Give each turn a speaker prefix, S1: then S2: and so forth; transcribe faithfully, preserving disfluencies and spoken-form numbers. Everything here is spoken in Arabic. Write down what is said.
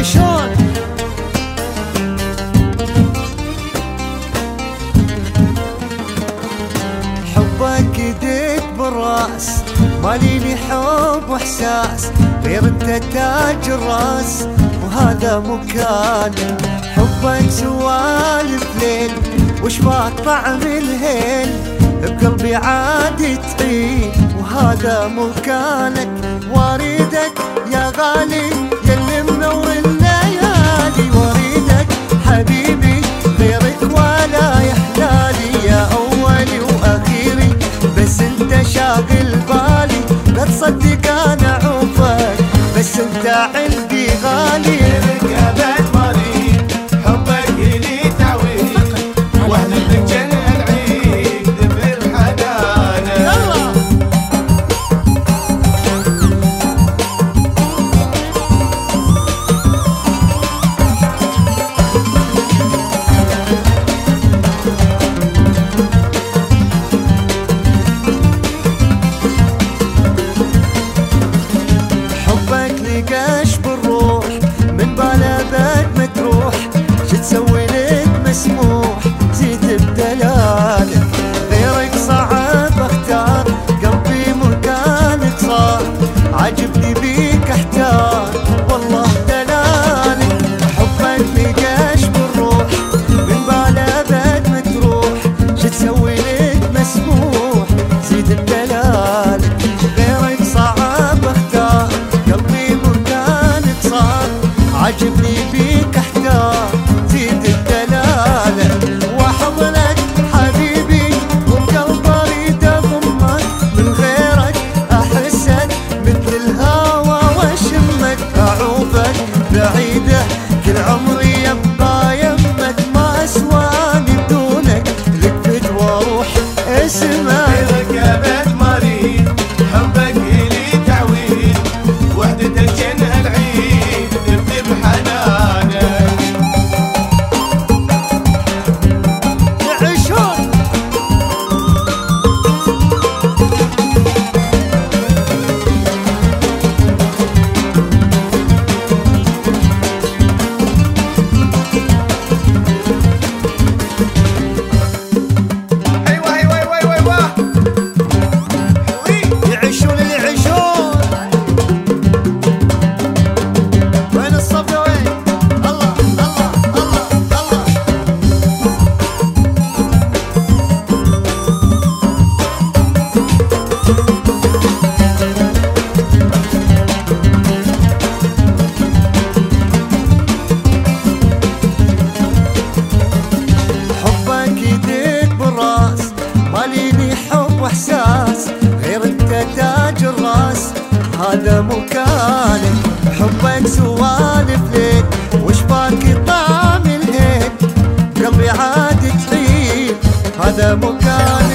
S1: يعيشون. حبك يديك بالراس، مالي لي حب واحساس غير انت تاج الراس وهذا مكانك. حبك سوالف ليل وش باك طعم الهيل، بقلبي عادي تعيد وهذا مكانك. واريدك يا غالي يلي منور الليالي، واريدك حبيبي غيرك ولا يحلالي. يا اولي واخيري بس انت شاغل بالي، لا تصدق انا عوفك بس انت عندي غالي.
S2: ركبت مريض حبك لي تعويض، واحنا بنجن العيد بالحنانه.
S1: يلا لقاش بالروح من بلدك ما تروح، شو تسوي لك مسموح زيد بدلالك. غيرك صعب اختار قلبي مكانك صار، عجبني بيك احتار والله دلالك. حبك لقاش بالروح من بلدك ما تروح، شو تسوي لك مسموح زيد بدلالك. غيرك صعب اختار عجبني بيك احتار زيد الدلالة. واحضنك حبيبي وبقلب اريد اضمك، من غيرك احسك مثل الهوى واشمك. اعوفك بعيدة كل عمري يبقى يمك، ما اسواني بدونك لقيت واروح اسمك.
S2: ركبت مريض حبك لي تعويض، وحدتك جن العيد بحنانك.
S1: يعيشون
S2: ايوه ايوه ايوه ايوه ايوه
S1: يعيشون اللي يعيشون. وين الصف وين؟ الله الله الله الله. حبك يديك بالراس، مالي لي حب واحساس غير انت تاج الراس هذا مكانك. حبك سوالف ليل وش باقي طعم الهيل، قلبي عاد تعيد هذا مكانك.